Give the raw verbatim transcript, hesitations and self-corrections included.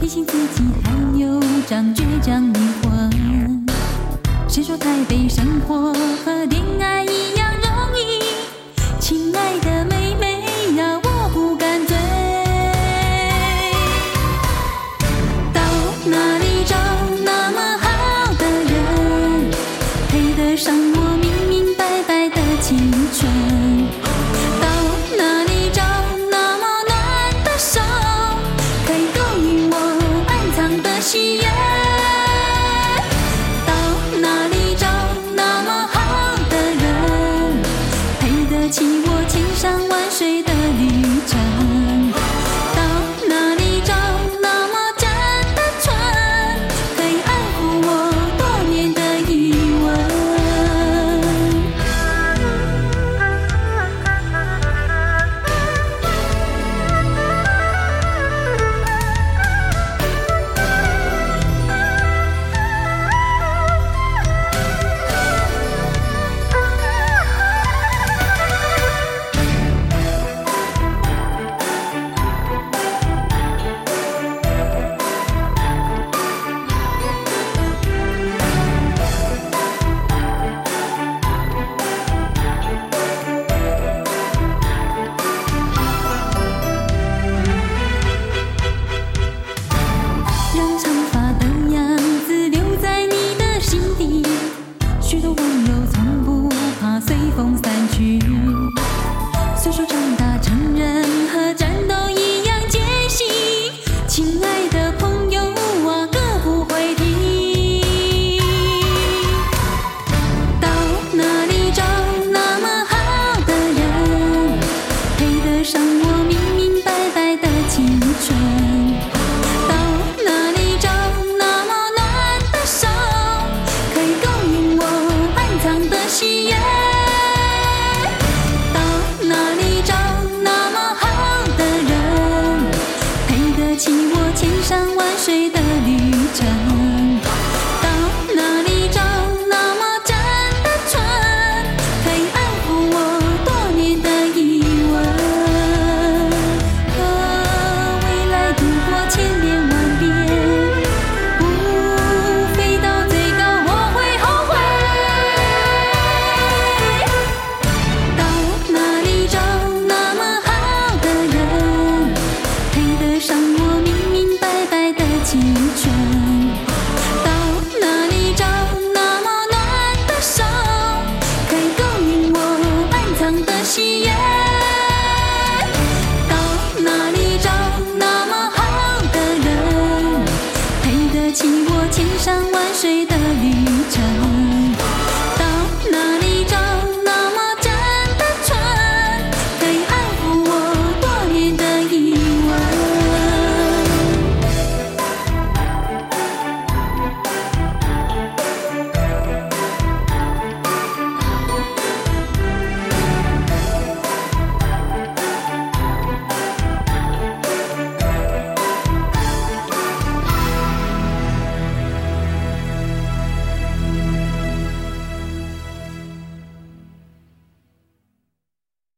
提醒自己还有张倔强灵魂。谁说台北生活和恋爱一样容易？亲爱的妹妹呀，我不敢追。到哪里找那么好的人，配得上我明明白白的青春？到哪里找那么暖的手，可以勾引我暗藏的喜悦？到哪里找那么好的人，配得起我千山万水的旅程？到哪里找那么真的纯，可以安抚我多年的疑问？让长发的样子留在你的心底，许多温柔从不怕随风散去。虽说长大成人和战斗一样艰辛，亲爱的朋友啊，各不会停。到哪里找那么好的人，配得上我明明白白的青春？到哪里找那么暖的手，可以勾引我暗藏的喜悦？到哪里找那么好的人，配得起我千山万水的旅程？到哪里找那么真的纯，可以安抚我多年的疑问？和未来度过千变万变，不飞到最高我会后悔。到哪里找那么好的人，配得上我明明白白的青春？到哪里找那么暖的手，可以勾引我暗藏的喜悦？到哪里找那么好的人，配得起我千山万水的旅程？